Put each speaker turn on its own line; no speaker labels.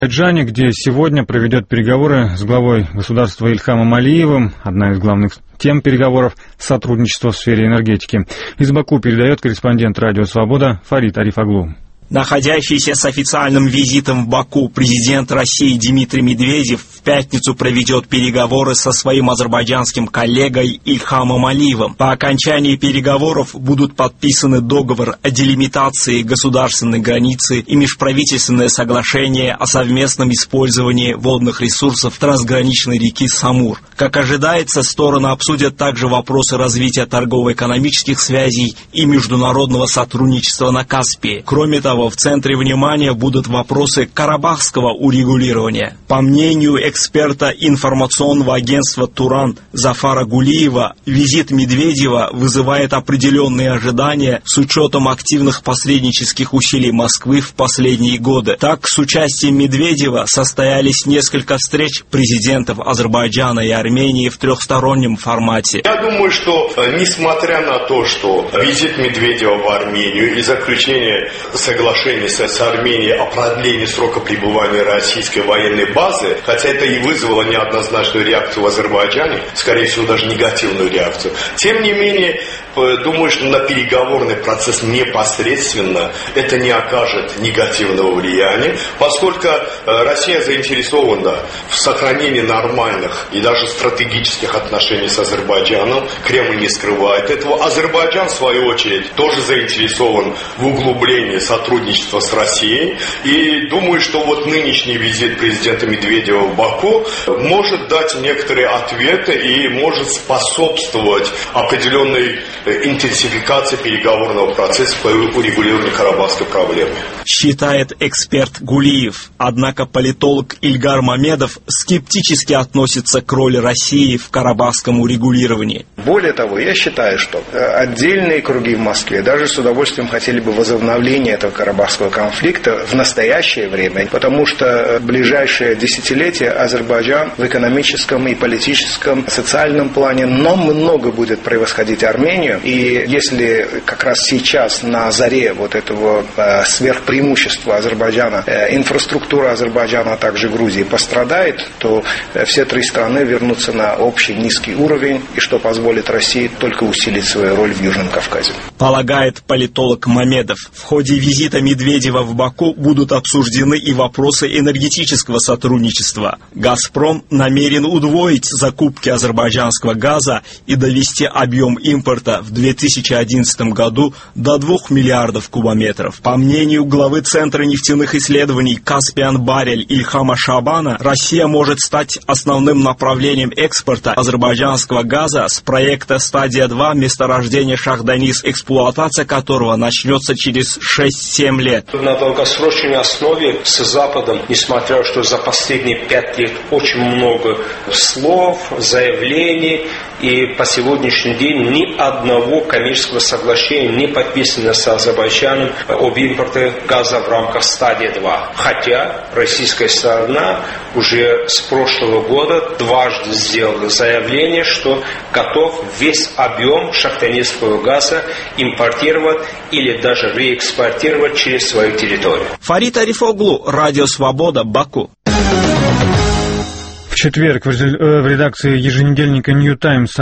Азербайджане, где сегодня проведет переговоры с главой государства Ильхамом Алиевым. Одна из главных тем переговоров — сотрудничество в сфере энергетики. Из Баку передает корреспондент «Радио Свобода» Фарид Арифоглу.
Находящийся с официальным визитом в Баку президент России Дмитрий Медведев в пятницу проведет переговоры со своим азербайджанским коллегой Ильхамом Алиевым. По окончании переговоров будут подписаны договор о делимитации государственной границы и межправительственное соглашение о совместном использовании водных ресурсов трансграничной реки Самур. Как ожидается, стороны обсудят также вопросы развития торгово-экономических связей и международного сотрудничества на Каспии. Кроме того, в центре внимания будут вопросы карабахского урегулирования. По мнению эксперта информационного агентства «Туран» Зафара Гулиева, визит Медведева вызывает определенные ожидания с учетом активных посреднических усилий Москвы в последние годы. Так, с участием Медведева состоялись несколько встреч президентов Азербайджана и Армении в трехстороннем формате.
Я думаю, что несмотря на то, что визит Медведева в Армению и заключение соглашения с Арменией о продлении срока пребывания российской военной базы, хотя это и вызвало неоднозначную реакцию в Азербайджане, скорее всего, даже негативную реакцию. Тем не менее, думаю, что на переговорный процесс непосредственно это не окажет негативного влияния, поскольку Россия заинтересована в сохранении нормальных и даже стратегических отношений с Азербайджаном. Кремль не скрывает этого. Азербайджан, в свою очередь, тоже заинтересован в углублении сотрудничества с Россией. И думаю, что вот нынешний визит президента Медведева в Баку может дать некоторые ответы и может способствовать определенной интенсификации переговорного процесса по урегулированию карабахской проблемы.
Считает эксперт Гулиев. Однако политолог Ильгар Мамедов скептически относится к роли России в карабахском урегулировании.
Более того, я считаю, что отдельные круги в Москве даже с удовольствием хотели бы возобновления этого карабахского конфликта в настоящее время, потому что в ближайшее десятилетие Азербайджан в экономическом и политическом, социальном плане много будет превосходить Армению. И если как раз сейчас на заре вот этого сверхпреимущества Азербайджана инфраструктура Азербайджана, а также Грузии пострадает, то все три страны вернутся на общий низкий уровень, и что позволит России только усилить свою роль в Южном Кавказе.
Полагает политолог Мамедов. В ходе визита Медведева в Баку будут обсуждены и вопросы энергетического сотрудничества. «Газпром» намерен удвоить закупки азербайджанского газа и довести объем импорта в 2011 году до 2 миллиардов кубометров. По мнению главы Центра нефтяных исследований «Каспиан Барель» Ильхама Шабана, Россия может стать основным направлением экспорта азербайджанского газа с проекта «Стадия-2» месторождения Шахданис, эксплуатация которого начнется через 6-7 лет.
На долгосрочной основе с Западом, несмотря на то, что за последние 5 лет очень много слов, заявлений, и по сегодняшний день ни одного коммерческого соглашения не подписано с Азербайджаном об импорте газа в рамках «Стадия-2». Хотя российская сторона уже с прошлого года дважды сделала заявление, что готов весь объем шахтанистского газа импортировать или даже реэкспортировать через свою территорию.
Фарид Арифоглу, Радио Свобода, Баку.
В четверг в редакции еженедельника «Нью Таймс»